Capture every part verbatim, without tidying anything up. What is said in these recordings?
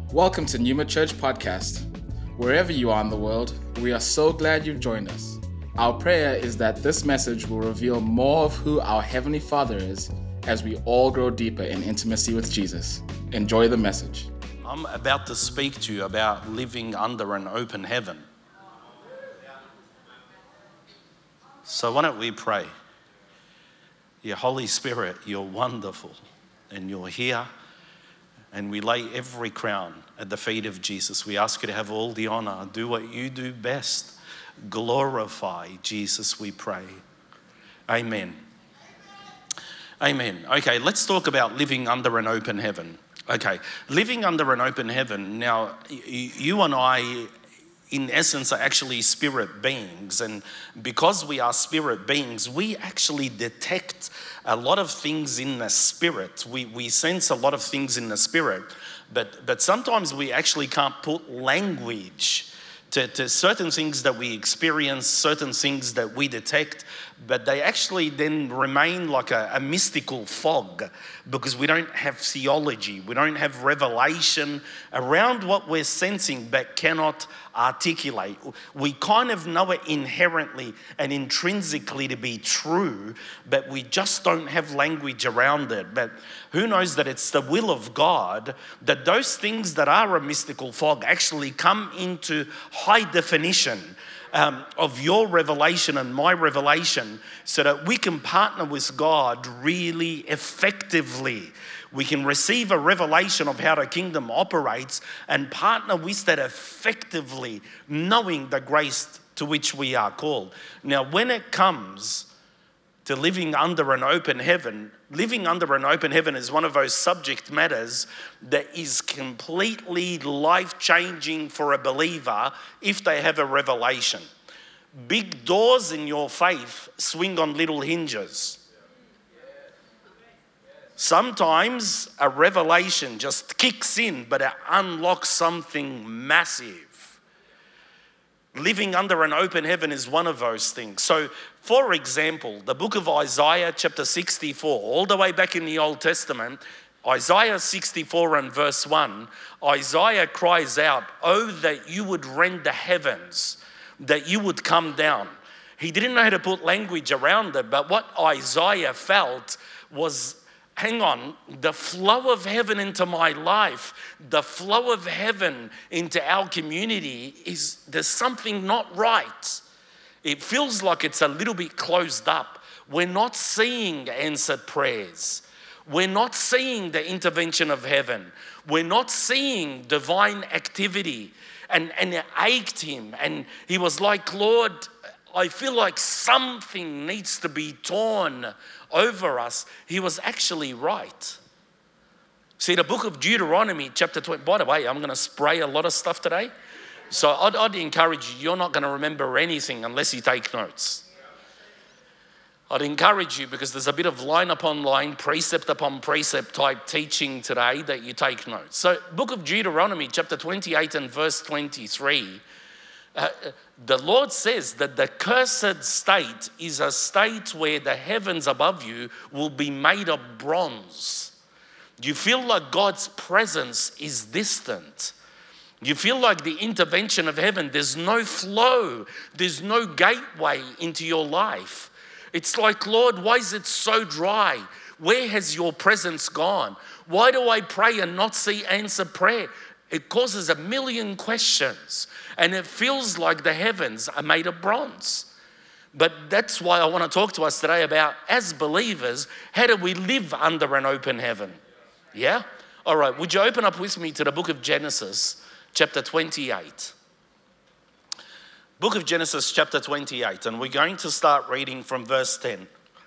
Welcome to Numa Church Podcast. Wherever you are in the world, we are so glad you've joined us. Our prayer is that this message will reveal more of who our Heavenly Father is as we all grow deeper in intimacy with Jesus. Enjoy the message. I'm about to speak to you about living under an open heaven. So why don't we pray? Your Holy Spirit, you're wonderful and you're here. And we lay every crown at the feet of Jesus. We ask you to have all the honor. Do what you do best. Glorify Jesus, we pray. Amen. Amen. Okay, let's talk about living under an open heaven. Okay, living under an open heaven. Now, you and I, in essence, are actually spirit beings. And because we are spirit beings, we actually detect a lot of things in the spirit. We we sense a lot of things in the spirit. But, but sometimes we actually can't put language to, to certain things that we experience, certain things that we detect, but they actually then remain like a, a mystical fog because we don't have theology, we don't have revelation around what we're sensing but cannot articulate. We kind of know it inherently and intrinsically to be true, but we just don't have language around it. But who knows that it's the will of God that those things that are a mystical fog actually come into high definition um, of your revelation and my revelation so that we can partner with God really effectively. We can receive a revelation of how the kingdom operates and partner with that effectively, knowing the grace to which we are called. Now, when it comes to living under an open heaven, living under an open heaven is one of those subject matters that is completely life-changing for a believer if they have a revelation. Big doors in your faith swing on little hinges. Sometimes a revelation just kicks in, but it unlocks something massive. Living under an open heaven is one of those things. So, for example, the book of Isaiah, chapter sixty-four, all the way back in the Old Testament, Isaiah sixty-four and verse one, Isaiah cries out, "Oh, that you would rend the heavens, that you would come down." He didn't know how to put language around it, but what Isaiah felt was, hang on, the flow of heaven into my life, the flow of heaven into our community is, there's something not right. It feels like it's a little bit closed up. We're not seeing answered prayers. We're not seeing the intervention of heaven. We're not seeing divine activity. And, and it ached him. And he was like, "Lord, I feel like something needs to be torn over us." He was actually right. See, the book of Deuteronomy, chapter twenty, by the way, I'm going to spray a lot of stuff today. So I'd, I'd encourage you, you're not going to remember anything unless you take notes. I'd encourage you, because there's a bit of line upon line, precept upon precept type teaching today, that you take notes. So book of Deuteronomy, chapter twenty-eight and verse twenty-three, Uh, the Lord says that the cursed state is a state where the heavens above you will be made of bronze. You feel like God's presence is distant. You feel like the intervention of heaven, there's no flow, there's no gateway into your life. It's like, "Lord, why is it so dry? Where has your presence gone? Why do I pray and not see answered prayer?" It causes a million questions, and it feels like the heavens are made of bronze. But that's why I want to talk to us today about, as believers, how do we live under an open heaven? Yeah? All right, would you open up with me to the book of Genesis, chapter twenty-eight. Book of Genesis, chapter twenty-eight, and we're going to start reading from verse ten.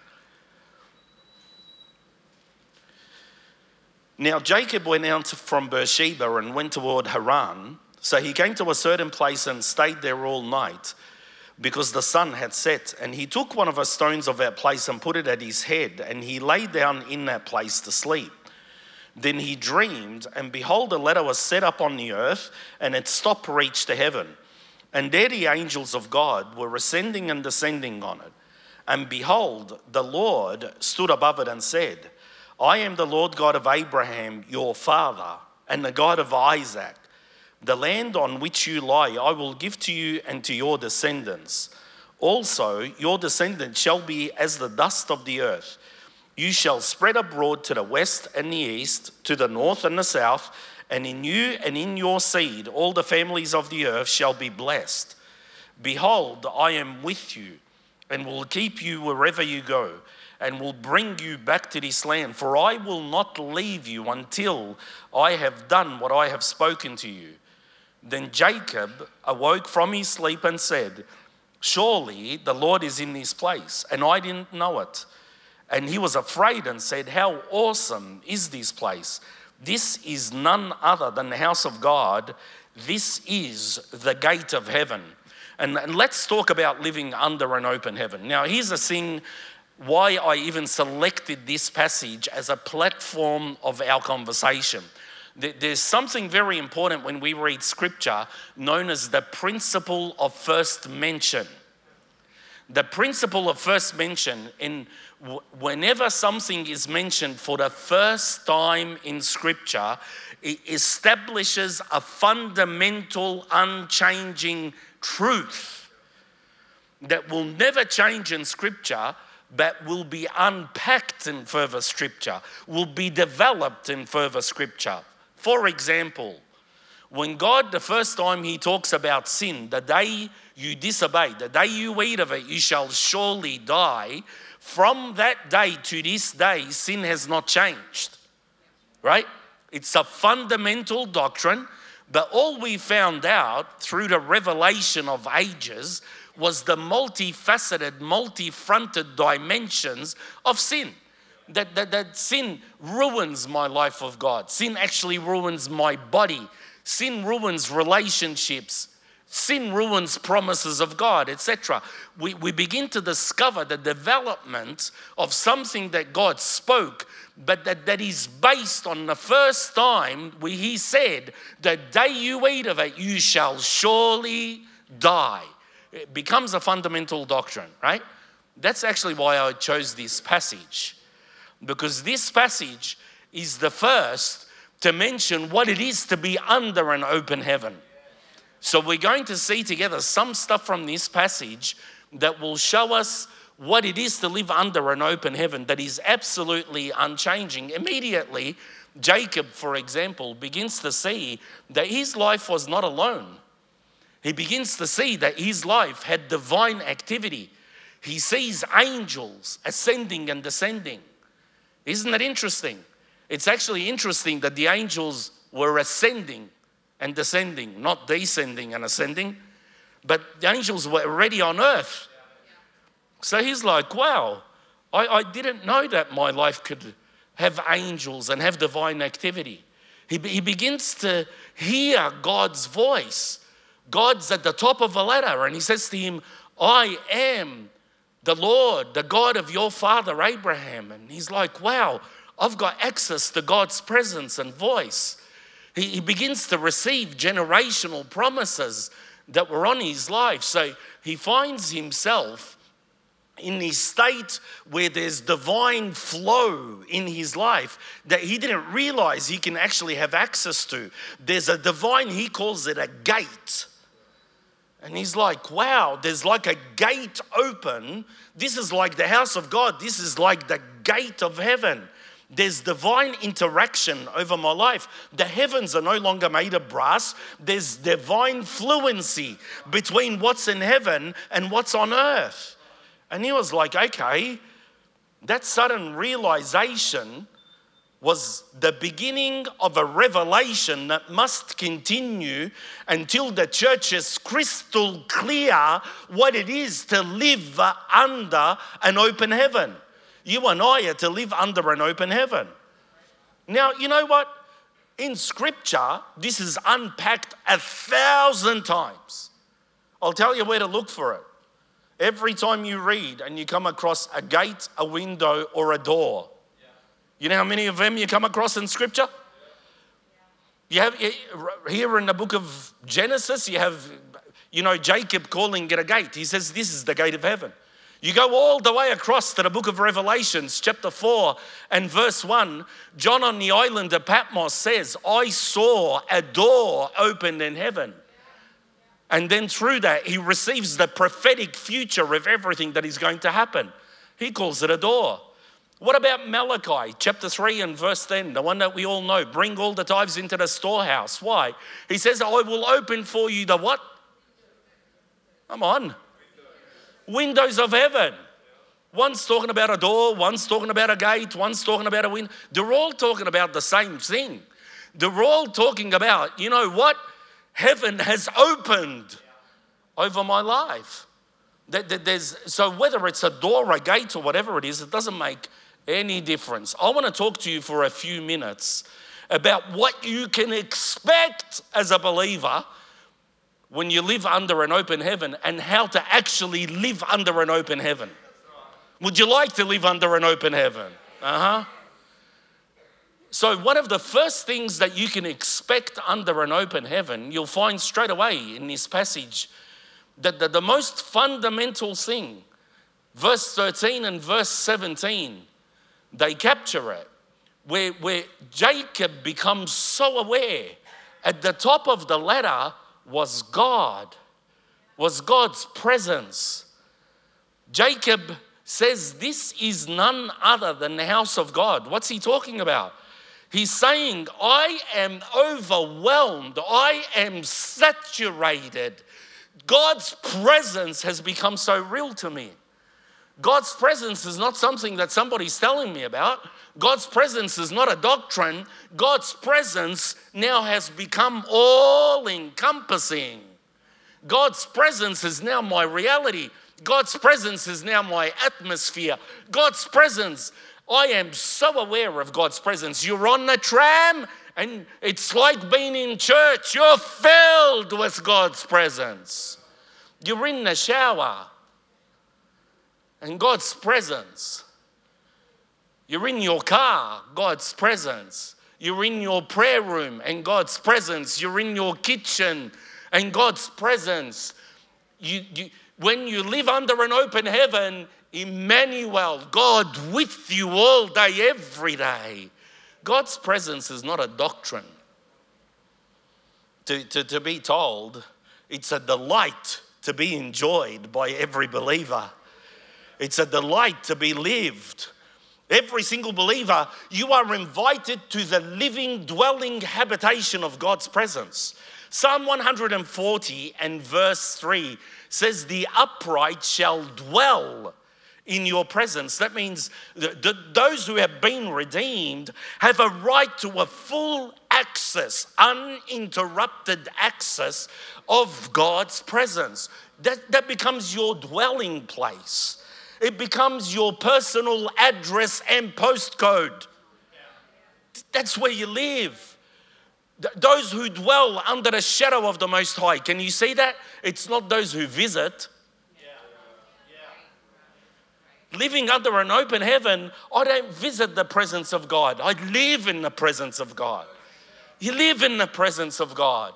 Now Jacob went out from Beersheba and went toward Haran. So he came to a certain place and stayed there all night because the sun had set. And he took one of the stones of that place and put it at his head, and he lay down in that place to sleep. Then he dreamed, and behold, a ladder was set up on the earth, and its top reached to heaven. And there the angels of God were ascending and descending on it. And behold, the Lord stood above it and said, "I am the Lord God of Abraham, your father, and the God of Isaac. The land on which you lie I will give to you and to your descendants. Also, your descendants shall be as the dust of the earth. You shall spread abroad to the west and the east, to the north and the south, and in you and in your seed all the families of the earth shall be blessed. Behold, I am with you, and will keep you wherever you go, and will bring you back to this land. For I will not leave you until I have done what I have spoken to you. Then Jacob awoke from his sleep and said, surely the Lord is in this place, and I didn't know it. And he was afraid and said, how awesome is this place? This is none other than the house of God. This is the gate of heaven. And, and let's talk about living under an open heaven. Now, here's the thing why I even selected this passage as a platform of our conversation. There's something very important when we read scripture known as the principle of first mention. The principle of first mention, in whenever something is mentioned for the first time in scripture, it establishes a fundamental, unchanging truth that will never change in scripture, but will be unpacked in further scripture, will be developed in further scripture. For example, when God, the first time he talks about sin, the day you disobey, the day you eat of it, you shall surely die. From that day to this day, sin has not changed, right? It's a fundamental doctrine, but all we found out through the revelation of ages was the multifaceted, multi-fronted dimensions of sin. That, that, that sin ruins my life with God. Sin actually ruins my body. Sin ruins relationships. Sin ruins promises of God, et cetera. We, we begin to discover the development of something that God spoke, but that, that is based on the first time where he said, the day you eat of it, you shall surely die. It becomes a fundamental doctrine, right? That's actually why I chose this passage. Because this passage is the first to mention what it is to be under an open heaven. So we're going to see together some stuff from this passage that will show us what it is to live under an open heaven that is absolutely unchanging. Immediately, Jacob, for example, begins to see that his life was not alone. He begins to see that his life had divine activity. He sees angels ascending and descending. Isn't that interesting? It's actually interesting that the angels were ascending and descending, not descending and ascending, but the angels were already on earth. So he's like, wow, I, I didn't know that my life could have angels and have divine activity. He, he begins to hear God's voice. God's at the top of a ladder, and he says to him, I am the Lord, the God of your father Abraham. And he's like, wow, I've got access to God's presence and voice. He, he begins to receive generational promises that were on his life. So he finds himself in this state where there's divine flow in his life that he didn't realize he can actually have access to. There's a divine, he calls it a gate. And he's like, wow, there's like a gate open. This is like the house of God. This is like the gate of heaven. There's divine interaction over my life. The heavens are no longer made of brass. There's divine fluency between what's in heaven and what's on earth. And he was like, okay, that sudden realization was the beginning of a revelation that must continue until the church is crystal clear what it is to live under an open heaven. You and I are to live under an open heaven. Now, you know what? In scripture, this is unpacked a thousand times. I'll tell you where to look for it. Every time you read and you come across a gate, a window, or a door, you know how many of them you come across in scripture? You have here in the book of Genesis, you have, you know, Jacob calling it a gate. He says, this is the gate of heaven. You go all the way across to the book of Revelations, chapter four and verse one. John on the island of Patmos says, I saw a door opened in heaven. And then through that, he receives the prophetic future of everything that is going to happen. He calls it a door. What about Malachi, chapter three and verse ten, the one that we all know? Bring all the tithes into the storehouse. Why? He says, I will open for you the what? Come on. Windows of heaven. One's talking about a door, one's talking about a gate, one's talking about a window. They're all talking about the same thing. They're all talking about, you know what? Heaven has opened over my life. There's, so whether it's a door, a gate, or whatever it is, it doesn't make any difference. I want to talk to you for a few minutes about what you can expect as a believer when you live under an open heaven, and how to actually live under an open heaven. Would you like to live under an open heaven? Uh-huh. So one of the first things that you can expect under an open heaven, you'll find straight away in this passage, that the, the most fundamental thing, verse thirteen and verse seventeen, they capture it, where, where Jacob becomes so aware. At the top of the ladder was God, was God's presence. Jacob says this is none other than the house of God. What's he talking about? He's saying, I am overwhelmed, I am saturated. God's presence has become so real to me. God's presence is not something that somebody's telling me about. God's presence is not a doctrine. God's presence now has become all-encompassing. God's presence is now my reality. God's presence is now my atmosphere. God's presence, I am so aware of God's presence. You're on the tram and it's like being in church. You're filled with God's presence. You're in the shower and God's presence. You're in your car, God's presence. You're in your prayer room and God's presence. You're in your kitchen and God's presence. You, you, when you live under an open heaven, Emmanuel, God with you all day, every day. God's presence is not a doctrine. To, to, to be told, it's a delight to be enjoyed by every believer. It's a delight to be lived. Every single believer, you are invited to the living, dwelling habitation of God's presence. Psalm one forty and verse three says, the upright shall dwell in your presence. That means that those who have been redeemed have a right to a full access, uninterrupted access of God's presence. That, that becomes your dwelling place. It becomes your personal address and postcode. That's where you live. Those who dwell under the shadow of the Most High. Can you see that? It's not those who visit. Living under an open heaven, I don't visit the presence of God. I live in the presence of God. You live in the presence of God.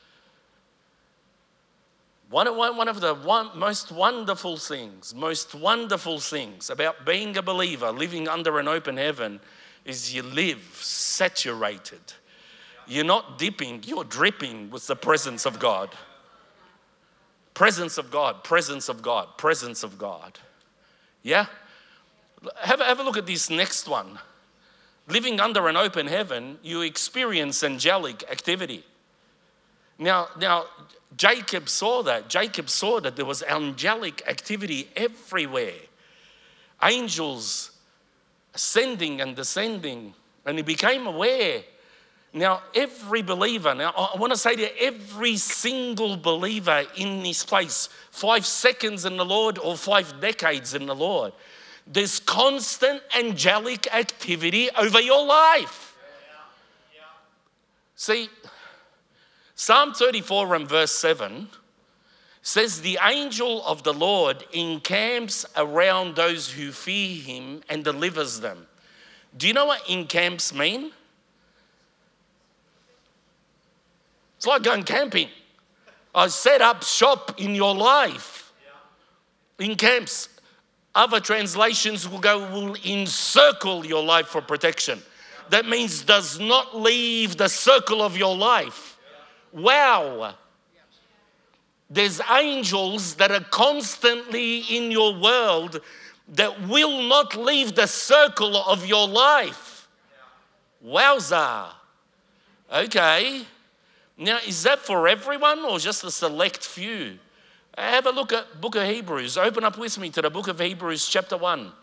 One, one of the one, most wonderful things, most wonderful things about being a believer, living under an open heaven, is you live saturated. You're not dipping, you're dripping with the presence of God. Presence of God, presence of God, presence of God. Yeah? Have, have a look at this next one. Living under an open heaven, you experience angelic activity. Now, now, Jacob saw that. Jacob saw that there was angelic activity everywhere. Angels ascending and descending. And he became aware. Now, every believer, now I want to say to every single believer in this place, five seconds in the Lord or five decades in the Lord, there's constant angelic activity over your life. Yeah. Yeah. See, Psalm thirty-four and verse seven says, the angel of the Lord encamps around those who fear him and delivers them. Do you know what encamps mean? It's like going camping. I set up shop in your life. In camps. Other translations will go, will encircle your life for protection. That means does not leave the circle of your life. Wow. There's angels that are constantly in your world that will not leave the circle of your life. Wowza. Okay. Now, is that for everyone or just a select few? Have a look at book of Hebrews. Open up with me to the book of Hebrews chapter one.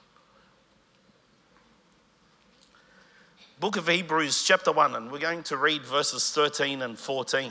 Book of Hebrews chapter one, and we're going to read verses thirteen and fourteen.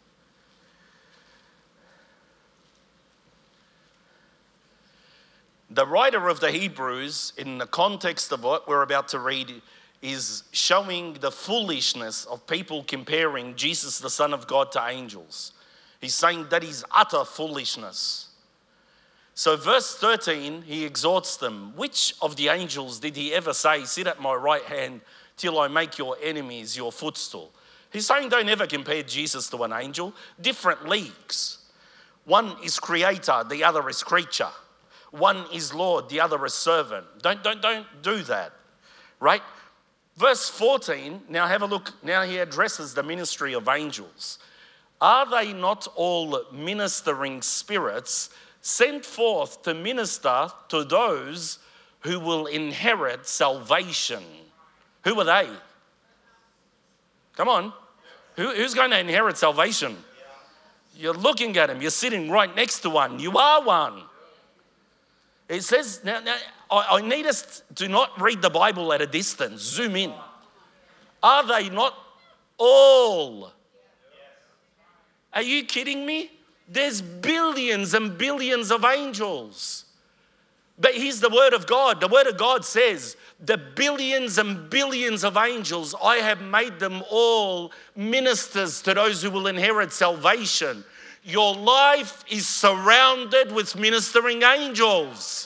The writer of the Hebrews, in the context of what we're about to read, is showing the foolishness of people comparing Jesus, the Son of God, to angels. He's saying that is utter foolishness. So verse thirteen, he exhorts them. Which of the angels did he ever say, sit at my right hand till I make your enemies your footstool? He's saying don't ever compare Jesus to an angel. Different leagues. One is creator, the other is creature. One is Lord, the other is servant. Don't, don't, don't do that, right? Verse fourteen, now have a look. Now he addresses the ministry of angels. Are they not all ministering spirits sent forth to minister to those who will inherit salvation? Who are they? Come on. Who, who's going to inherit salvation? You're looking at him. You're sitting right next to one. You are one. It says, now, now I, I need us to not read the Bible at a distance. Zoom in. Are they not all? Are you kidding me? There's billions and billions of angels. But here's the word of God. The word of God says, the billions and billions of angels, I have made them all ministers to those who will inherit salvation. Your life is surrounded with ministering angels.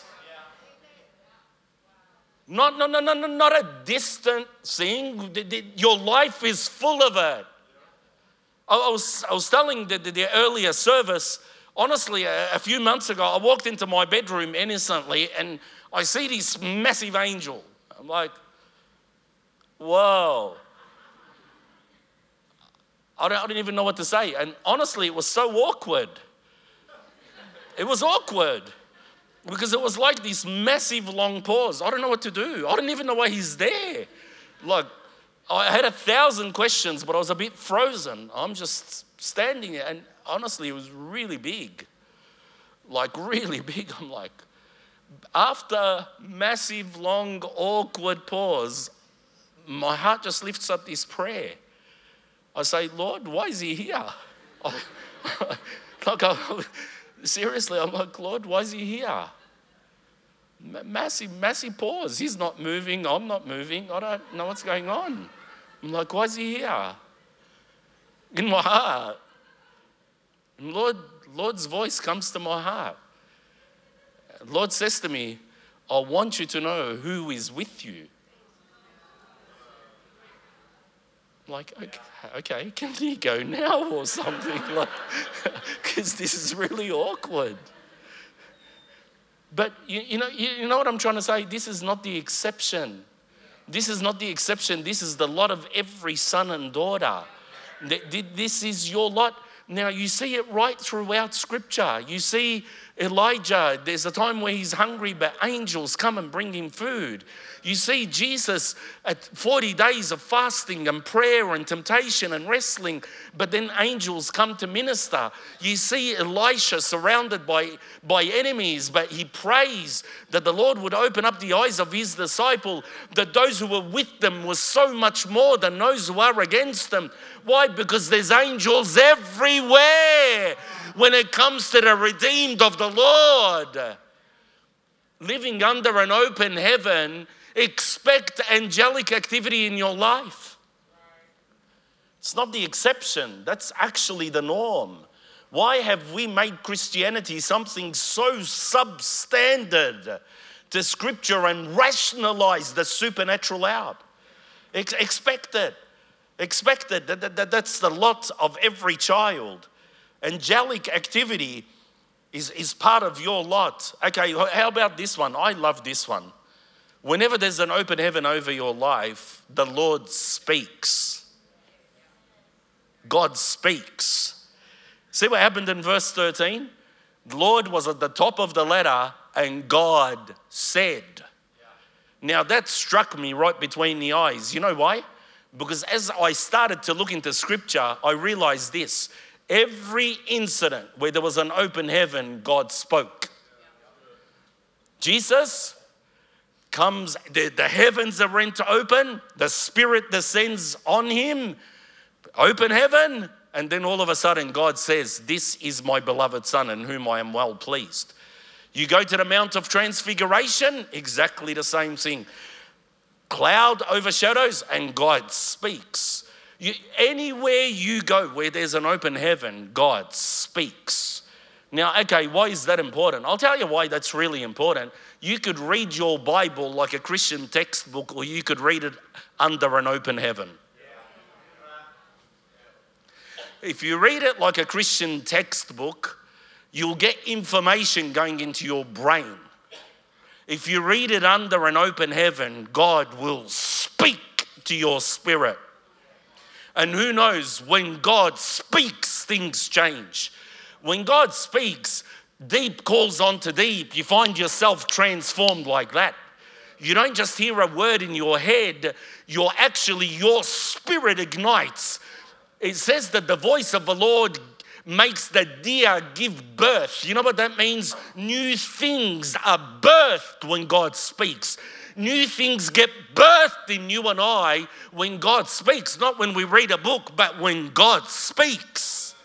Not, no, no, no, no, not a distant thing. Your life is full of it. I was, I was telling the, the, the earlier service, honestly, a, a few months ago, I walked into my bedroom innocently and I see this massive angel. I'm like, whoa. I don't, I don't even know what to say. And honestly, it was so awkward. It was awkward because it was like this massive long pause. I don't know what to do. I don't even know why he's there. Like, I had a thousand questions, but I was a bit frozen. I'm just standing there, and honestly, it was really big. Like, really big. I'm like, after massive, long, awkward pause, my heart just lifts up this prayer. I say, Lord, why is he here? I, like, I, seriously, I'm like, Lord, why is he here? Massive, massive pause. He's not moving. I'm not moving. I don't know what's going on. I'm like, why is he here? In my heart. And Lord, Lord's voice comes to my heart. Lord says to me, I want you to know who is with you. I'm like, okay, okay, can he go now or something? Like, because this is really awkward. But you, you know, you, you know what I'm trying to say? This is not the exception. This is not the exception. This is the lot of every son and daughter. This is your lot. Now, you see it right throughout Scripture. You see Elijah, there's a time where he's hungry, but angels come and bring him food. You see Jesus at forty days of fasting and prayer and temptation and wrestling, but then angels come to minister. You see Elisha surrounded by, by enemies, but he prays that the Lord would open up the eyes of his disciple, that those who were with them were so much more than those who are against them. Why? Because there's angels everywhere when it comes to the redeemed of the Lord. Living under an open heaven, expect angelic activity in your life. It's not the exception. That's actually the norm. Why have we made Christianity something so substandard to Scripture and rationalize the supernatural out? Ex- expect it. Expect it. That, that, that's the lot of every child. Angelic activity is, is part of your lot. Okay, how about this one? I love this one. Whenever there's an open heaven over your life, the Lord speaks. God speaks. See what happened in verse thirteen? The Lord was at the top of the ladder and God said. Now that struck me right between the eyes. You know why? Because as I started to look into scripture, I realized this. Every incident where there was an open heaven, God spoke. Jesus comes, the, the heavens are rent open, the Spirit descends on him, open heaven, and then all of a sudden God says, this is my beloved Son in whom I am well pleased. You go to the Mount of Transfiguration, exactly the same thing. Cloud overshadows and God speaks. You, anywhere you go where there's an open heaven, God speaks. Now, okay, why is that important? I'll tell you why that's really important. You could read your Bible like a Christian textbook, or you could read it under an open heaven. If you read it like a Christian textbook, you'll get information going into your brain. If you read it under an open heaven, God will speak to your spirit. And who knows, when God speaks, things change. When God speaks, deep calls onto deep. You find yourself transformed like that. You don't just hear a word in your head, you're actually, your spirit ignites. It says that the voice of the Lord makes the deer give birth. You know what that means? New things are birthed when God speaks. New things get birthed in you and I when God speaks. Not when we read a book, but when God speaks.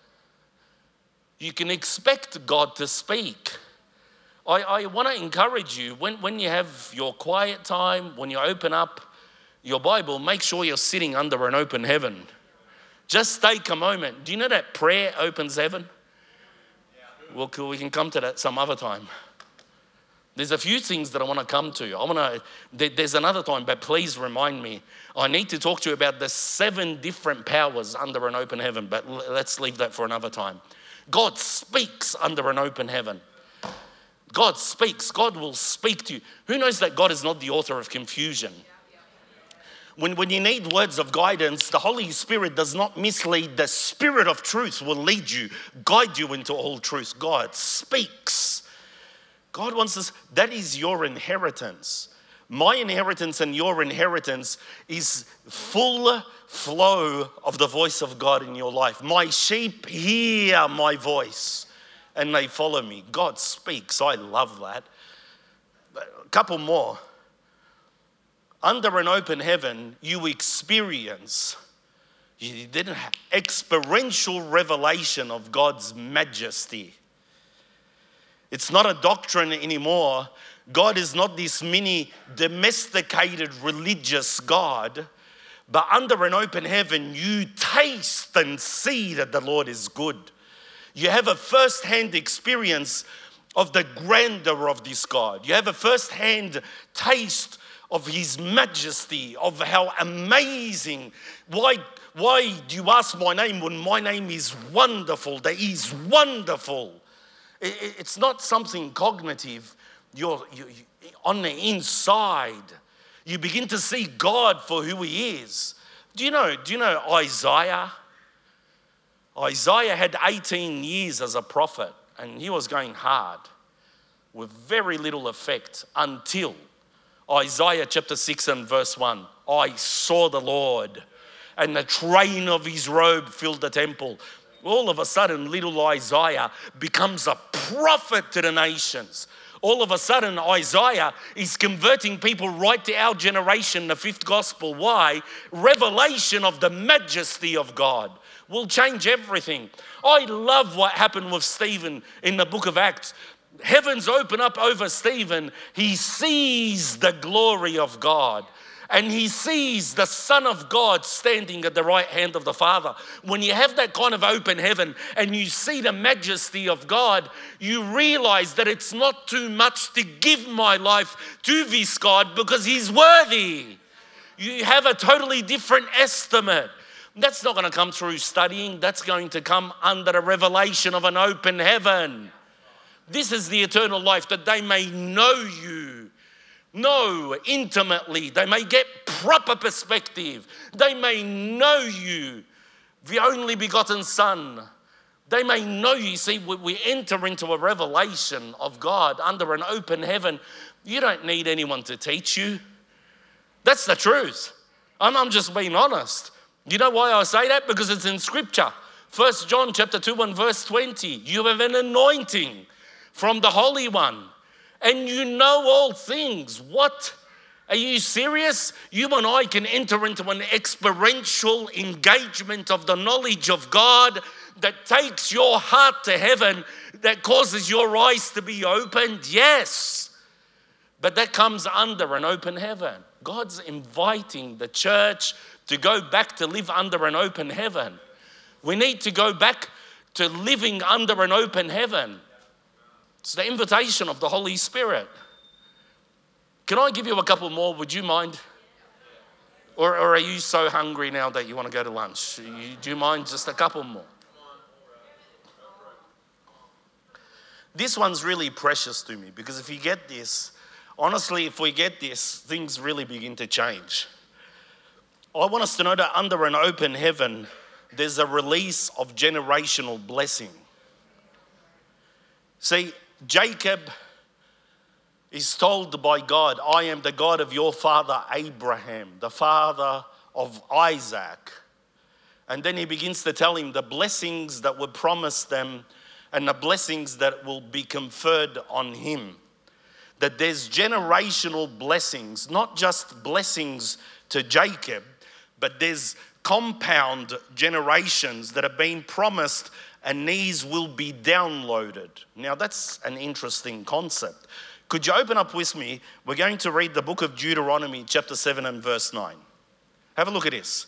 You can expect God to speak. I, I want to encourage you, when, when you have your quiet time, when you open up your Bible, make sure you're sitting under an open heaven. Just take a moment. Do you know that prayer opens heaven? Well, we can come to that some other time. There's a few things that I want to come to. I want to, there's another time, but please remind me. I need to talk to you about the seven different powers under an open heaven, but let's leave that for another time. God speaks under an open heaven. God speaks. God will speak to you. Who knows that God is not the author of confusion? When, when you need words of guidance, the Holy Spirit does not mislead. The Spirit of truth will lead you, guide you into all truth. God speaks. God wants us, that is your inheritance. My inheritance and your inheritance is full flow of the voice of God in your life. My sheep hear my voice and they follow me. God speaks. I love that. A couple more. Under an open heaven, you experience, you didn't have experiential revelation of God's majesty. It's not a doctrine anymore. God is not this mini domesticated religious God, but under an open heaven, you taste and see that the Lord is good. You have a first-hand experience of the grandeur of this God. You have a first-hand taste of his majesty, of how amazing. Why, why do you ask my name when my name is wonderful? That he's wonderful. It, it's not something cognitive. You're, you, you, on the inside, you begin to see God for who he is. Do you know, do you know Isaiah? Isaiah had eighteen years as a prophet, and he was going hard with very little effect until Isaiah chapter six and verse one. I saw the Lord, and the train of his robe filled the temple. All of a sudden, little Isaiah becomes a prophet to the nations. All of a sudden, Isaiah is converting people right to our generation, the fifth gospel. Why? Revelation of the majesty of God will change everything. I love what happened with Stephen in the book of Acts. Heavens open up over Stephen. He sees the glory of God. And he sees the Son of God standing at the right hand of the Father. When you have that kind of open heaven and you see the majesty of God, you realize that it's not too much to give my life to this God because he's worthy. You have a totally different estimate. That's not going to come through studying. That's going to come under the revelation of an open heaven. This is the eternal life, that they may know you, know intimately. They may get proper perspective. They may know you, the only begotten Son. They may know you. See, we enter into a revelation of God under an open heaven. You don't need anyone to teach you. That's the truth. I'm, I'm just being honest. You know why I say that? Because it's in Scripture. First John chapter two and verse twenty. You have an anointing from the Holy One, and you know all things. What? Are you serious? You and I can enter into an experiential engagement of the knowledge of God that takes your heart to heaven, that causes your eyes to be opened. Yes, but that comes under an open heaven. God's inviting the church to go back to live under an open heaven. We need to go back to living under an open heaven. It's the invitation of the Holy Spirit. Can I give you a couple more? Would you mind? Or, or are you so hungry now that you want to go to lunch? You, do you mind just a couple more? This one's really precious to me, because if you get this, honestly, if we get this, things really begin to change. I want us to know that under an open heaven, there's a release of generational blessing. See, Jacob is told by God, I am the God of your father Abraham, the father of Isaac. And then he begins to tell him the blessings that were promised them and the blessings that will be conferred on him. That there's generational blessings, not just blessings to Jacob, but there's compound generations that have been promised, and these will be downloaded. Now that's an interesting concept. Could you open up with me? We're going to read the book of Deuteronomy chapter seven and verse nine. Have a look at this.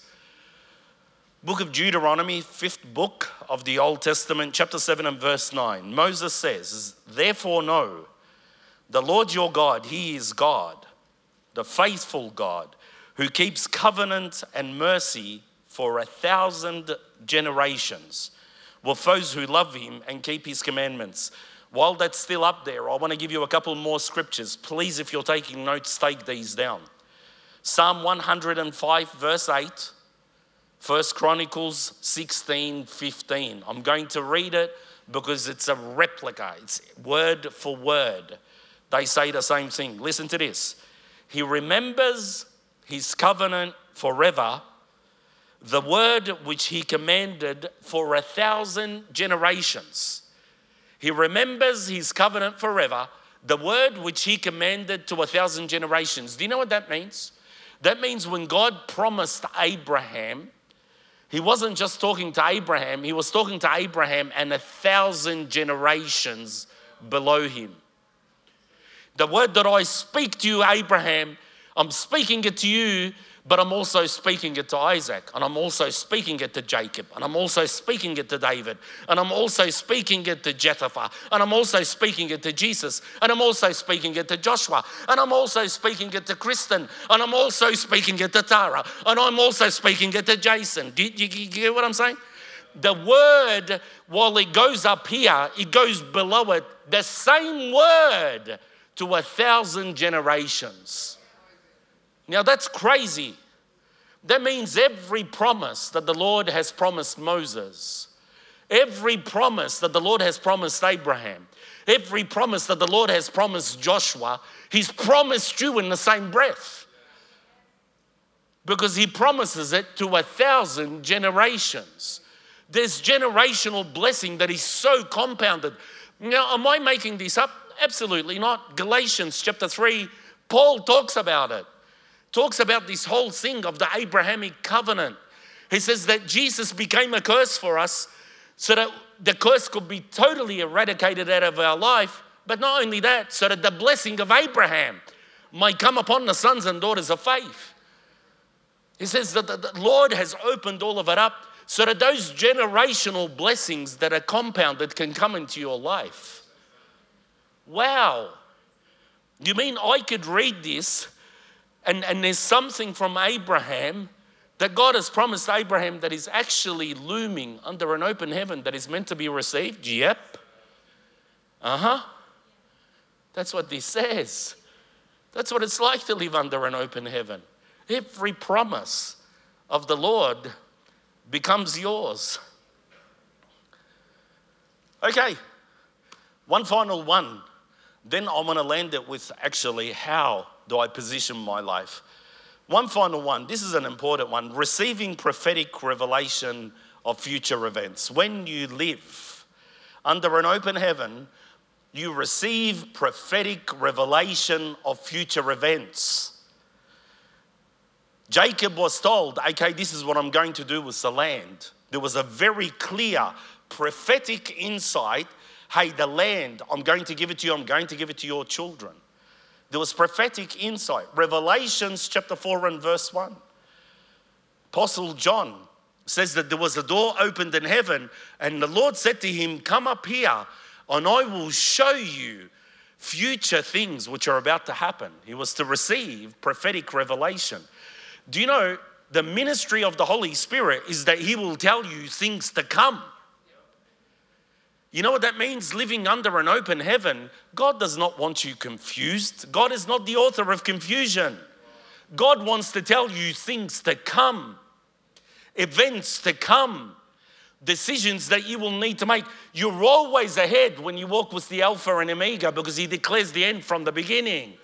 Book of Deuteronomy, fifth book of the Old Testament, chapter seven and verse nine. Moses says, therefore know, the Lord your God, he is God, the faithful God, who keeps covenant and mercy for a thousand generations with those who love him and keep his commandments. While that's still up there, I want to give you a couple more scriptures. Please, if you're taking notes, take these down. Psalm one hundred five, verse eight. First Chronicles sixteen, fifteen. I'm going to read it because it's a replica. It's word for word. They say the same thing. Listen to this. He remembers his covenant forever, the word which he commanded for a thousand generations. He remembers his covenant forever, the word which he commanded to a thousand generations. Do you know what that means? That means when God promised Abraham, he wasn't just talking to Abraham, he was talking to Abraham and a thousand generations below him. The word that I speak to you, Abraham, I'm speaking it to you, but I'm also speaking it to Isaac, and I'm also speaking it to Jacob, and I'm also speaking it to David, and I'm also speaking it to Jephthah, and I'm also speaking it to Jesus, and I'm also speaking it to Joshua, and I'm also speaking it to Kristen, and I'm also speaking it to Tara, and I'm also speaking it to Jason. Do you, do you get what I'm saying? The word, while it goes up here, it goes below it, the same word to a thousand generations. Now that's crazy. That means every promise that the Lord has promised Moses, every promise that the Lord has promised Abraham, every promise that the Lord has promised Joshua, he's promised you in the same breath. Because he promises it to a thousand generations. There's generational blessing that is so compounded. Now, am I making this up? Absolutely not. Galatians chapter three, Paul talks about it. Talks about this whole thing of the Abrahamic covenant. He says that Jesus became a curse for us so that the curse could be totally eradicated out of our life. But not only that, so that the blessing of Abraham might come upon the sons and daughters of faith. He says that the Lord has opened all of it up so that those generational blessings that are compounded can come into your life. Wow. You mean I could read this And, and there's something from Abraham that God has promised Abraham that is actually looming under an open heaven that is meant to be received? Yep. Uh-huh. That's what this says. That's what it's like to live under an open heaven. Every promise of the Lord becomes yours. Okay, one final one. Then I want to land it with actually how do I position my life. One final one. This is an important one. Receiving prophetic revelation of future events. When you live under an open heaven, you receive prophetic revelation of future events. Jacob was told, okay, this is what I'm going to do with the land. There was a very clear prophetic insight. Hey, the land, I'm going to give it to you. I'm going to give it to your children. There was prophetic insight. Revelations chapter four and verse one. Apostle John says that there was a door opened in heaven and the Lord said to him, come up here and I will show you future things which are about to happen. He was to receive prophetic revelation. Do you know the ministry of the Holy Spirit is that he will tell you things to come? You know what that means? Living under an open heaven, God does not want you confused. God is not the author of confusion. God wants to tell you things to come, events to come, decisions that you will need to make. You're always ahead when you walk with the Alpha and Omega because he declares the end from the beginning.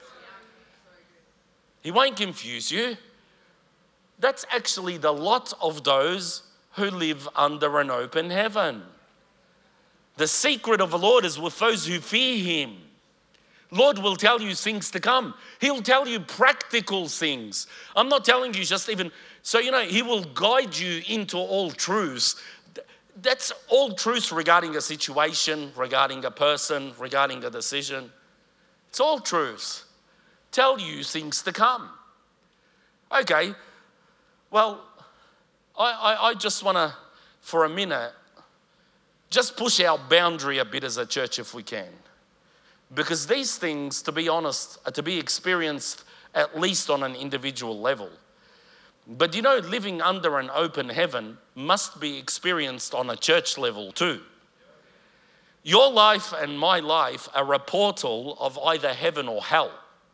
He won't confuse you. That's actually the lot of those who live under an open heaven. The secret of the Lord is with those who fear him. Lord will tell you things to come. He'll tell you practical things. I'm not telling you just even, so you know, he will guide you into all truths. That's all truths regarding a situation, regarding a person, regarding a decision. It's all truths. Tell you things to come. Okay, well, I, I, I just want to, for a minute, just push our boundary a bit as a church if we can. Because these things, to be honest, are to be experienced at least on an individual level. But you know, living under an open heaven must be experienced on a church level too. Your life and my life are a portal of either heaven or hell.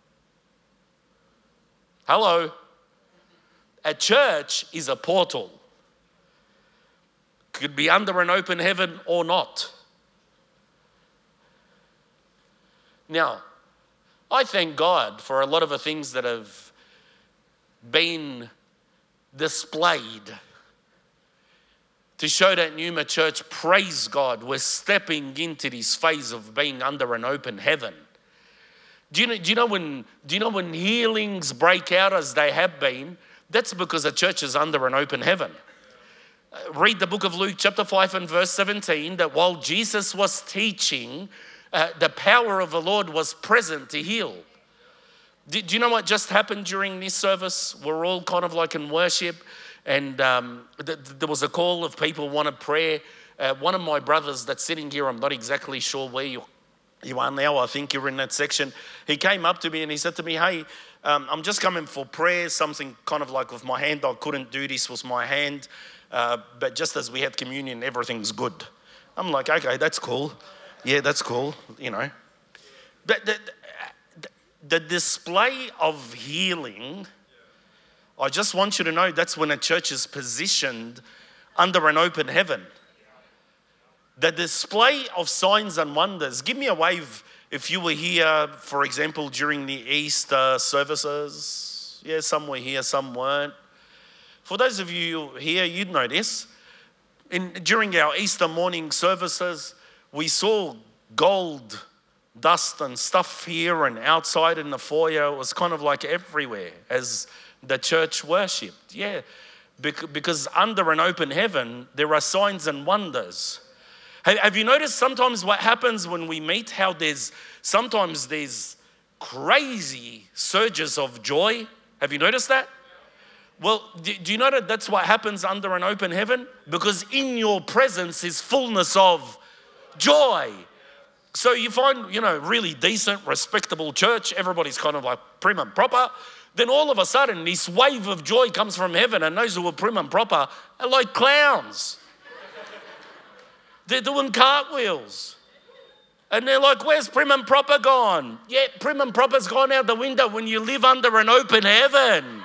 Hello? A church is a portal. Could be under an open heaven or not. Now, I thank God for a lot of the things that have been displayed to show that Numa Church, praise God, we're stepping into this phase of being under an open heaven. Do you know, do you know when do you know when healings break out as they have been? That's because a church is under an open heaven. Uh, read the book of Luke chapter five and verse seventeen, that while Jesus was teaching, uh, the power of the Lord was present to heal. Do, do you know what just happened during this service? We're all kind of like in worship, and um, th- there was a call of people wanted prayer. Uh, one of my brothers that's sitting here, I'm not exactly sure where you you are now, I think you're in that section. He came up to me and he said to me, hey, um, I'm just coming for prayer, something kind of like with my hand. I couldn't do this with my hand, uh, but just as we had communion, everything's good. I'm like, okay, that's cool. Yeah, that's cool, you know. The, the, the, the display of healing, I just want you to know that's when a church is positioned under an open heaven. The display of signs and wonders. Give me a wave if you were here, for example, during the Easter services. Yeah, some were here, some weren't. For those of you here, you'd know this. In, during our Easter morning services, we saw gold dust and stuff here and outside in the foyer. It was kind of like everywhere as the church worshipped. Yeah, because under an open heaven, there are signs and wonders. Have you noticed sometimes what happens when we meet, how there's sometimes there's crazy surges of joy? Have you noticed that? Well, do you know that that's what happens under an open heaven? Because in your presence is fullness of joy. So you find, you know, really decent, respectable church, everybody's kind of like prim and proper. Then all of a sudden, this wave of joy comes from heaven, and those who are prim and proper are like clowns. They're doing cartwheels. And they're like, where's prim and proper gone? Yeah, prim and proper's gone out the window when you live under an open heaven.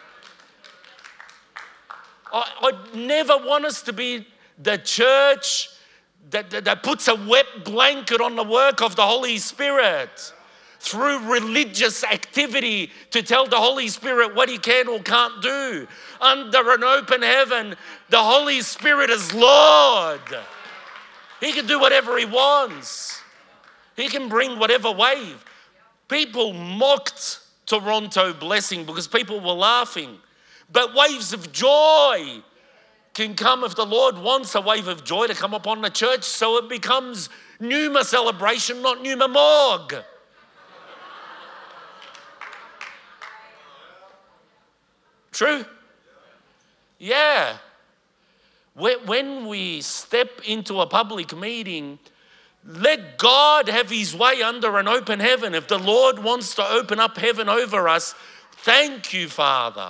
I, I never want us to be the church that, that, that puts a wet blanket on the work of the Holy Spirit through religious activity to tell the Holy Spirit what he can or can't do. Under an open heaven, the Holy Spirit is Lord. He can do whatever he wants. He can bring whatever wave. People mocked Toronto Blessing because people were laughing. But waves of joy can come if the Lord wants a wave of joy to come upon the church, so it becomes Numa celebration, not Numa morgue. True? Yeah. When we step into a public meeting, let God have his way under an open heaven. If the Lord wants to open up heaven over us, thank you, Father.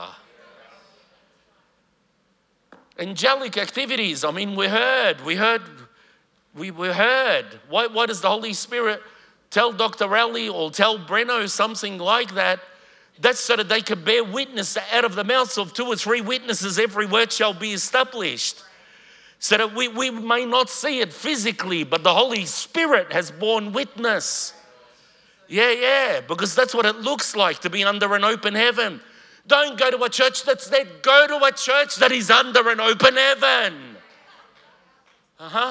Angelic activities. I mean, we heard, we heard, we, we heard. Why, why does the Holy Spirit tell Doctor Rowley or tell Breno something like that? That's so that they can bear witness. Out of the mouths of two or three witnesses, every word shall be established. So that we, we may not see it physically, but the Holy Spirit has borne witness. Yeah, yeah, because that's what it looks like to be under an open heaven. Don't go to a church that's dead. Go to a church that is under an open heaven. Uh-huh.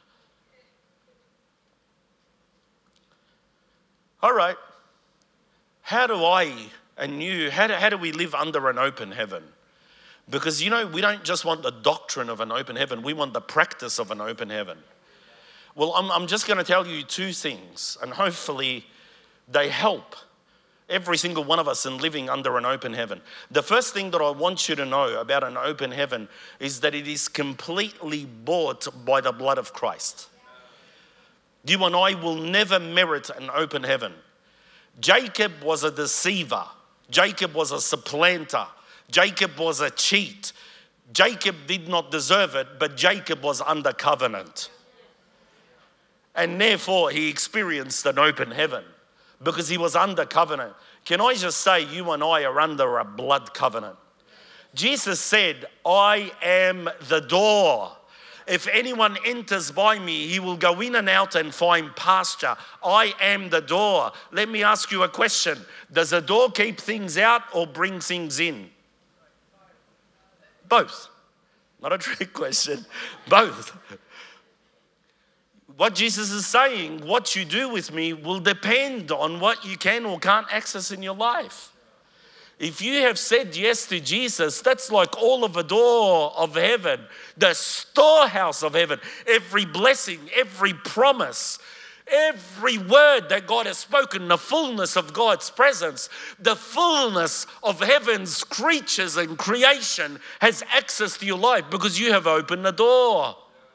All right. How do I and you, how do, how do we live under an open heaven? Because, you know, we don't just want the doctrine of an open heaven. We want the practice of an open heaven. Well, I'm, I'm just going to tell you two things, and hopefully they help every single one of us in living under an open heaven. The first thing that I want you to know about an open heaven is that it is completely bought by the blood of Christ. You and I will never merit an open heaven. Jacob was a deceiver. Jacob was a supplanter. Jacob was a cheat. Jacob did not deserve it, but Jacob was under covenant. And therefore he experienced an open heaven because he was under covenant. Can I just say, you and I are under a blood covenant. Jesus said, I am the door. If anyone enters by me, he will go in and out and find pasture. I am the door. Let me ask you a question. Does a door keep things out or bring things in? Both. Not a trick question. Both. What Jesus is saying, what you do with me will depend on what you can or can't access in your life. If you have said yes to Jesus, that's like all of the door of heaven, the storehouse of heaven, every blessing, every promise, every word that God has spoken, the fullness of God's presence, the fullness of heaven's creatures and creation has access to your life because you have opened the door.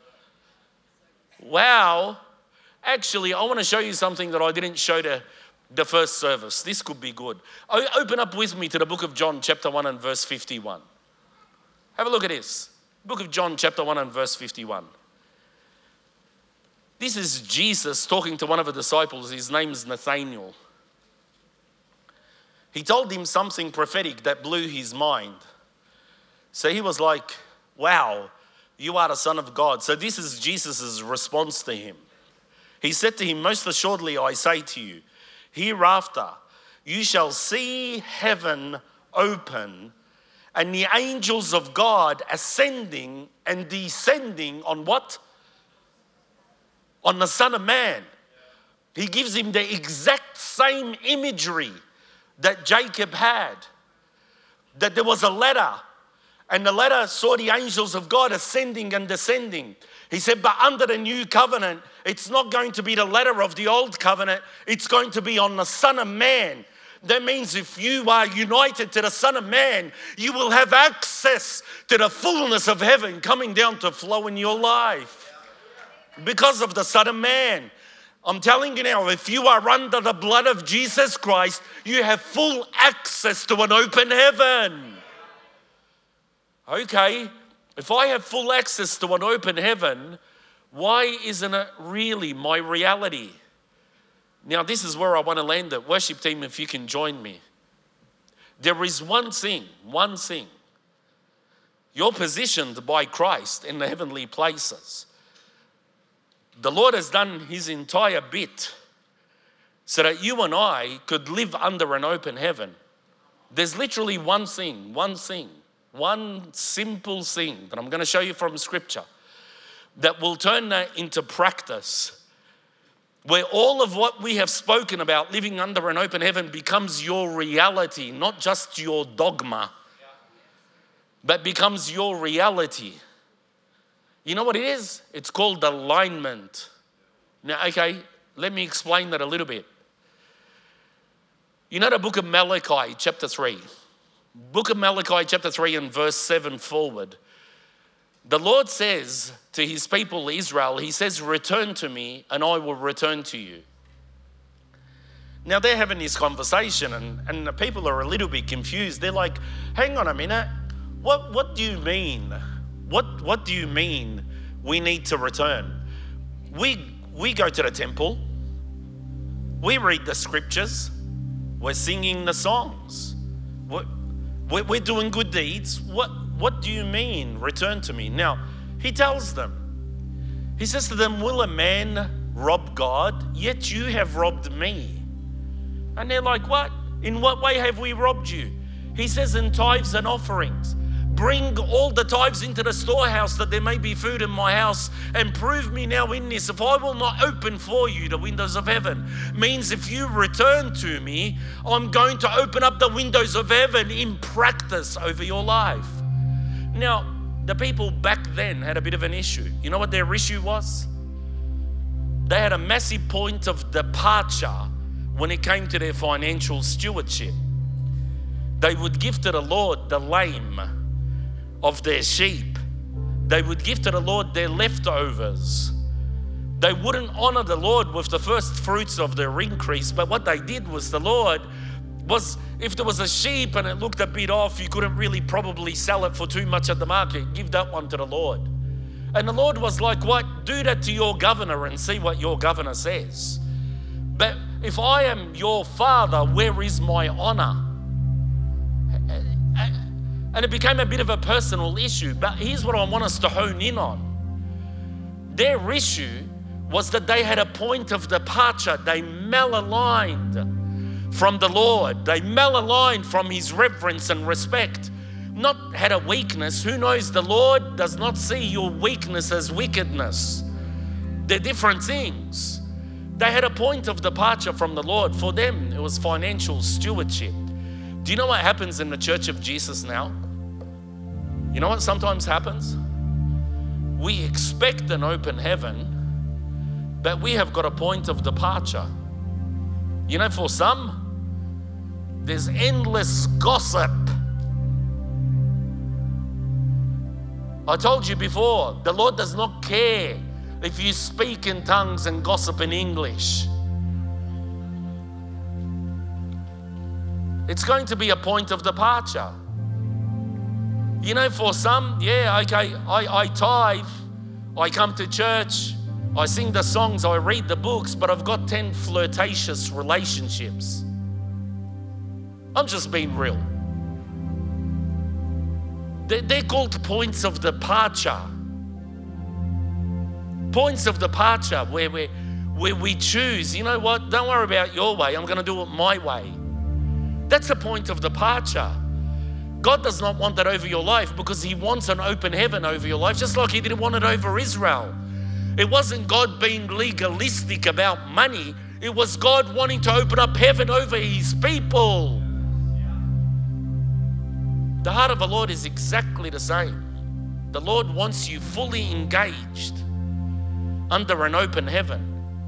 Wow. Actually, I want to show you something that I didn't show to the first service. This could be good. Open up with me to the book of John, chapter one and verse fifty-one. Have a look at this. Book of John, chapter one and verse fifty-one. This is Jesus talking to one of the disciples. His name's Nathaniel. He told him something prophetic that blew his mind. So he was like, wow, you are the Son of God. So this is Jesus' response to him. He said to him, most assuredly I say to you, hereafter you shall see heaven open and the angels of God ascending and descending on what? On the Son of Man. He gives him the exact same imagery that Jacob had. That there was a ladder, and the ladder saw the angels of God ascending and descending. He said, but under the new covenant, it's not going to be the ladder of the old covenant, it's going to be on the Son of Man. That means if you are united to the Son of Man, you will have access to the fullness of heaven coming down to flow in your life. Because of the Son of Man. I'm telling you now, if you are under the blood of Jesus Christ, you have full access to an open heaven. Okay, if I have full access to an open heaven, why isn't it really my reality? Now, this is where I want to land it. Worship team, if you can join me. There is one thing, one thing. You're positioned by Christ in the heavenly places. The Lord has done his entire bit so that you and I could live under an open heaven. There's literally one thing, one thing, one simple thing that I'm going to show you from Scripture that will turn that into practice, where all of what we have spoken about living under an open heaven becomes your reality, not just your dogma, but becomes your reality. You know what it is? It's called alignment. Now, okay, let me explain that a little bit. You know the book of Malachi, chapter three. Book of Malachi, chapter three, and verse seven forward. The Lord says to his people Israel, he says, return to me and I will return to you. Now they're having this conversation and, and the people are a little bit confused. They're like, hang on a minute, what, what do you mean? What, what do you mean we need to return? We, we go to the temple, we read the scriptures, we're singing the songs, we're, we're doing good deeds. What, what do you mean, return to me? Now, he tells them, he says to them, will a man rob God? Yet you have robbed me. And they're like, what? In what way have we robbed you? He says, in tithes and offerings. Bring all the tithes into the storehouse that there may be food in my house, and prove me now in this. If I will not open for you the windows of heaven, means if you return to me, I'm going to open up the windows of heaven in practice over your life. Now, the people back then had a bit of an issue. You know what their issue was? They had a massive point of departure when it came to their financial stewardship. They would give to the Lord the lame of their sheep. They would give to the Lord their leftovers. They wouldn't honor the Lord with the first fruits of their increase, but what they did was the Lord was, if there was a sheep and it looked a bit off, you couldn't really probably sell it for too much at the market, give that one to the Lord. And the Lord was like, what? Do that to your governor and see what your governor says. But if I am your father, where is my honor? And it became a bit of a personal issue. But here's what I want us to hone in on. Their issue was that they had a point of departure. They malaligned from the Lord. They malaligned from his reverence and respect. Not had a weakness. Who knows? The Lord does not see your weakness as wickedness. They're different things. They had a point of departure from the Lord. For them, it was financial stewardship. Do you know what happens in the Church of Jesus now? You know what sometimes happens? We expect an open heaven, but we have got a point of departure. You know, for some, there's endless gossip. I told you before, the Lord does not care if you speak in tongues and gossip in English. It's going to be a point of departure. You know, for some, yeah, okay, I, I tithe, I come to church, I sing the songs, I read the books, but I've got ten flirtatious relationships. I'm just being real. They're, they're called points of departure. Points of departure where, we, where we choose, you know what, don't worry about your way, I'm going to do it my way. That's a point of departure. God does not want that over your life because he wants an open heaven over your life, just like he didn't want it over Israel. It wasn't God being legalistic about money. It was God wanting to open up heaven over his people. The heart of the Lord is exactly the same. The Lord wants you fully engaged under an open heaven.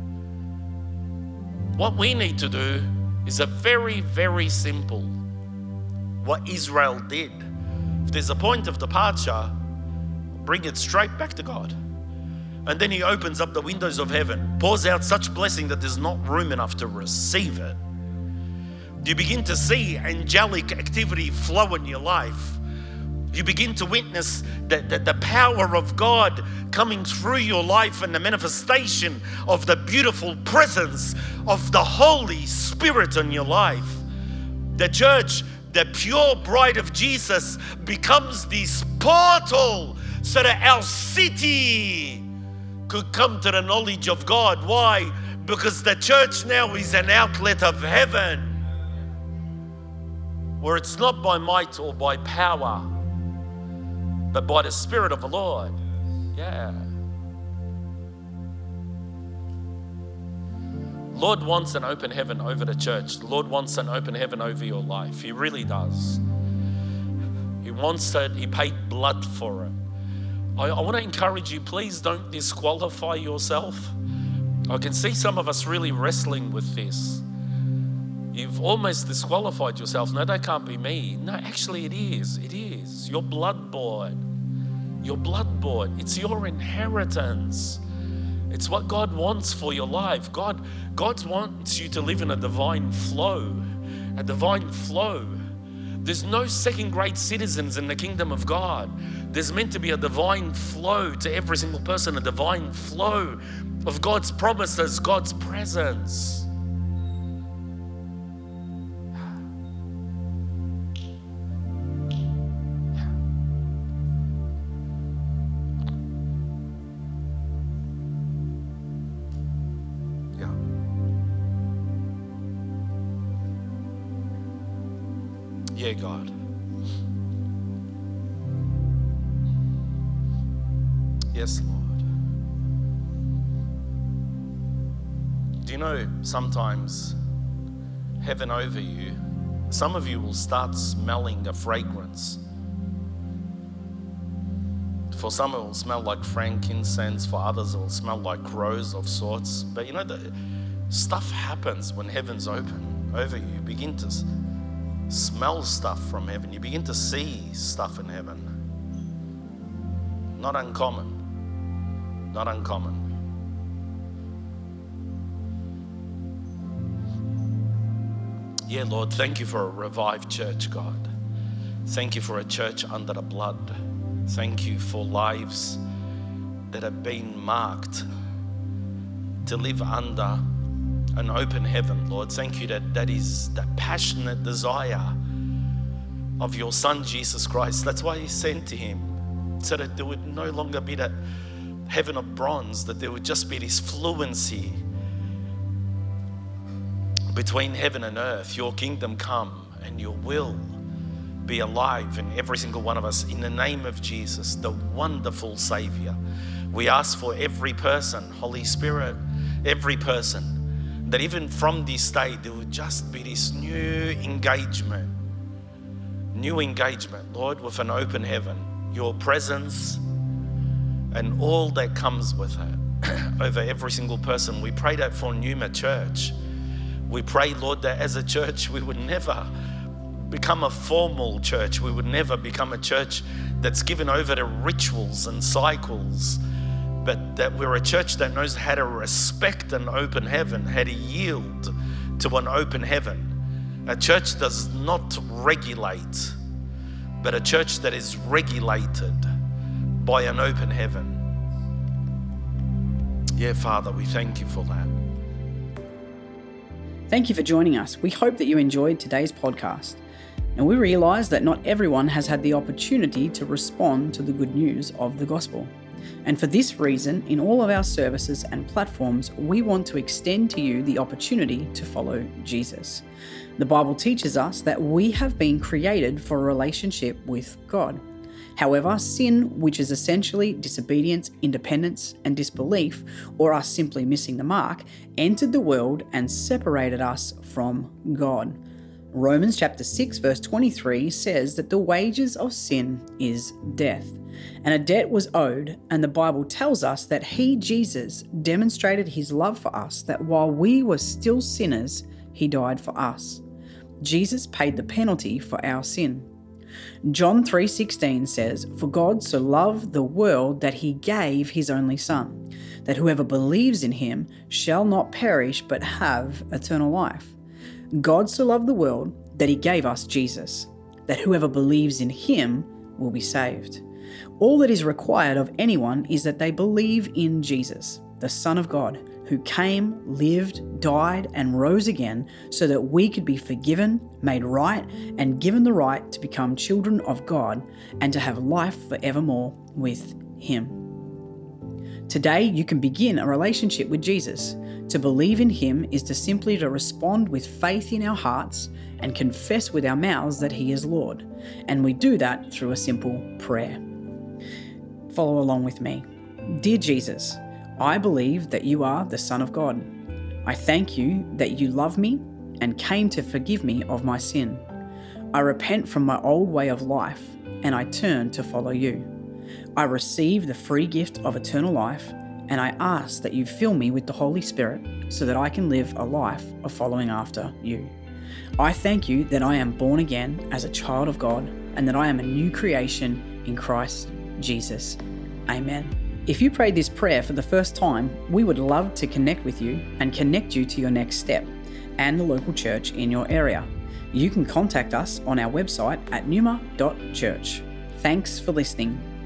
What we need to do is a very, very simple. What Israel did. If there's a point of departure, bring it straight back to God. And then he opens up the windows of heaven, pours out such blessing that there's not room enough to receive it. You begin to see angelic activity flow in your life. You begin to witness the, the, the power of God coming through your life and the manifestation of the beautiful presence of the Holy Spirit in your life. The church, the pure bride of Jesus, becomes this portal so that our city could come to the knowledge of God. Why? Because the church now is an outlet of heaven, where it's not by might or by power, but by the Spirit of the Lord. Yeah. Lord wants an open heaven over the church. The Lord wants an open heaven over your life. He really does. He wants it. He paid blood for it. I, I want to encourage you, please don't disqualify yourself. I can see some of us really wrestling with this. You've almost disqualified yourself. No, that can't be me. No, actually it is. It is. You're blood bought. You're blood bought. It's your inheritance. It's what God wants for your life. God, God wants you to live in a divine flow. A divine flow. There's no second-grade citizens in the kingdom of God. There's meant to be a divine flow to every single person, a divine flow of God's promises, God's presence. Yeah, God. Yes, Lord. Do you know sometimes heaven over you, some of you will start smelling a fragrance. For some it will smell like frankincense, for others it will smell like rose of sorts. But you know, the stuff happens when heaven's open over you. You begin to smell stuff from heaven. You begin to see stuff in heaven. Not uncommon. Not uncommon. Yeah, Lord, thank you for a revived church, God. Thank you for a church under the blood. Thank you for lives that have been marked to live under an open heaven, Lord. Thank you that that is the passionate desire of your Son, Jesus Christ. That's why you sent to him, so that there would no longer be that heaven of bronze, that there would just be this fluency between heaven and earth. Your kingdom come and your will be alive in every single one of us. In the name of Jesus, the wonderful Savior, we ask for every person, Holy Spirit, every person, that even from this day, there would just be this new engagement, new engagement, Lord, with an open heaven, your presence and all that comes with it over every single person. We pray that for Numa Church. We pray, Lord, that as a church, we would never become a formal church. We would never become a church that's given over to rituals and cycles, but that we're a church that knows how to respect an open heaven, how to yield to an open heaven. A church does not regulate, but a church that is regulated by an open heaven. Yeah, Father, we thank you for that. Thank you for joining us. We hope that you enjoyed today's podcast. And we realise that not everyone has had the opportunity to respond to the good news of the gospel. And for this reason, in all of our services and platforms, we want to extend to you the opportunity to follow Jesus. The Bible teaches us that we have been created for a relationship with God. However, sin, which is essentially disobedience, independence, and disbelief, or us simply missing the mark, entered the world and separated us from God. Romans chapter six verse twenty-three says that the wages of sin is death, and a debt was owed, and the Bible tells us that he, Jesus, demonstrated his love for us, that while we were still sinners, he died for us. Jesus paid the penalty for our sin. John three sixteen says, "For God so loved the world that he gave his only Son, that whoever believes in him shall not perish but have eternal life." God so loved the world that he gave us Jesus, that whoever believes in him will be saved. All that is required of anyone is that they believe in Jesus, the Son of God, who came, lived, died, and rose again so that we could be forgiven, made right, and given the right to become children of God and to have life forevermore with Him. Today, you can begin a relationship with Jesus. To believe in Him is to simply to respond with faith in our hearts and confess with our mouths that He is Lord. And we do that through a simple prayer. Follow along with me. Dear Jesus, I believe that you are the Son of God. I thank you that you love me and came to forgive me of my sin. I repent from my old way of life and I turn to follow you. I receive the free gift of eternal life and I ask that you fill me with the Holy Spirit so that I can live a life of following after you. I thank you that I am born again as a child of God and that I am a new creation in Christ Jesus. Amen. If you prayed this prayer for the first time, we would love to connect with you and connect you to your next step and the local church in your area. You can contact us on our website at numa dot church. Thanks for listening.